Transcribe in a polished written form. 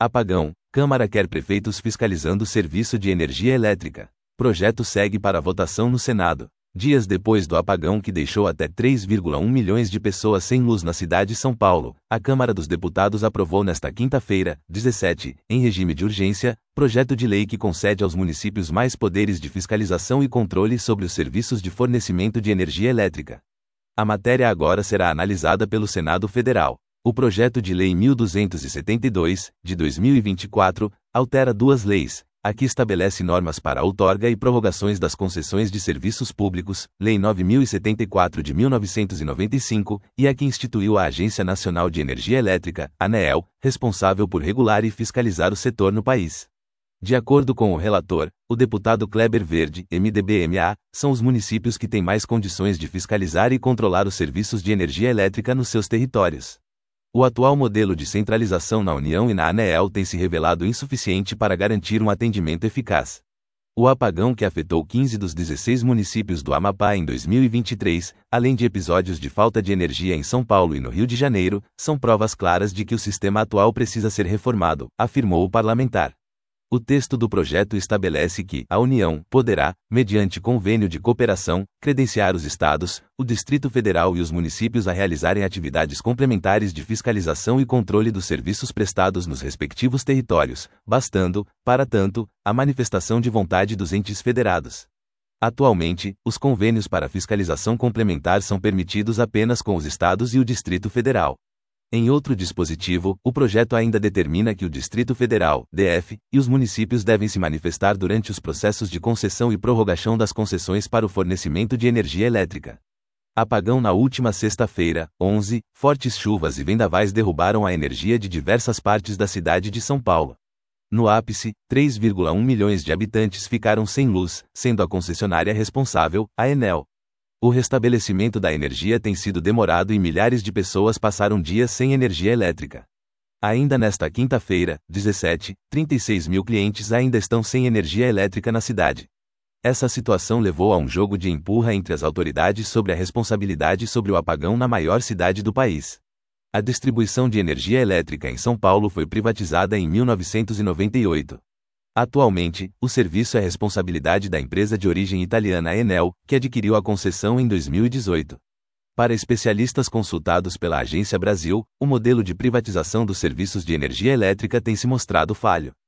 Apagão. Câmara quer prefeitos fiscalizando o serviço de energia elétrica. Projeto segue para votação no Senado. Dias depois do apagão que deixou até 3,1 milhões de pessoas sem luz na cidade de São Paulo, a Câmara dos Deputados aprovou nesta quinta-feira, 17, em regime de urgência, projeto de lei que concede aos municípios mais poderes de fiscalização e controle sobre os serviços de fornecimento de energia elétrica. A matéria agora será analisada pelo Senado Federal. O projeto de lei 1272, de 2024, altera duas leis. A que estabelece normas para a outorga e prorrogações das concessões de serviços públicos, Lei 9074 de 1995, e a que instituiu a Agência Nacional de Energia Elétrica, ANEEL, responsável por regular e fiscalizar o setor no país. De acordo com o relator, o deputado Kleber Verde, MDB-MA, são os municípios que têm mais condições de fiscalizar e controlar os serviços de energia elétrica nos seus territórios. O atual modelo de centralização na União e na ANEEL tem se revelado insuficiente para garantir um atendimento eficaz. O apagão que afetou 15 dos 16 municípios do Amapá em 2023, além de episódios de falta de energia em São Paulo e no Rio de Janeiro, são provas claras de que o sistema atual precisa ser reformado, afirmou o parlamentar. O texto do projeto estabelece que a União poderá, mediante convênio de cooperação, credenciar os estados, o Distrito Federal e os municípios a realizarem atividades complementares de fiscalização e controle dos serviços prestados nos respectivos territórios, bastando, para tanto, a manifestação de vontade dos entes federados. Atualmente, os convênios para fiscalização complementar são permitidos apenas com os estados e o Distrito Federal. Em outro dispositivo, o projeto ainda determina que o Distrito Federal, DF, e os municípios devem se manifestar durante os processos de concessão e prorrogação das concessões para o fornecimento de energia elétrica. Apagão na última sexta-feira, 11, fortes chuvas e vendavais derrubaram a energia de diversas partes da cidade de São Paulo. No ápice, 3,1 milhões de habitantes ficaram sem luz, sendo a concessionária responsável, a Enel. O restabelecimento da energia tem sido demorado e milhares de pessoas passaram dias sem energia elétrica. Ainda nesta quinta-feira, 17, 36 mil clientes ainda estão sem energia elétrica na cidade. Essa situação levou a um jogo de empurra entre as autoridades sobre a responsabilidade sobre o apagão na maior cidade do país. A distribuição de energia elétrica em São Paulo foi privatizada em 1998. Atualmente, o serviço é responsabilidade da empresa de origem italiana Enel, que adquiriu a concessão em 2018. Para especialistas consultados pela Agência Brasil, o modelo de privatização dos serviços de energia elétrica tem se mostrado falho.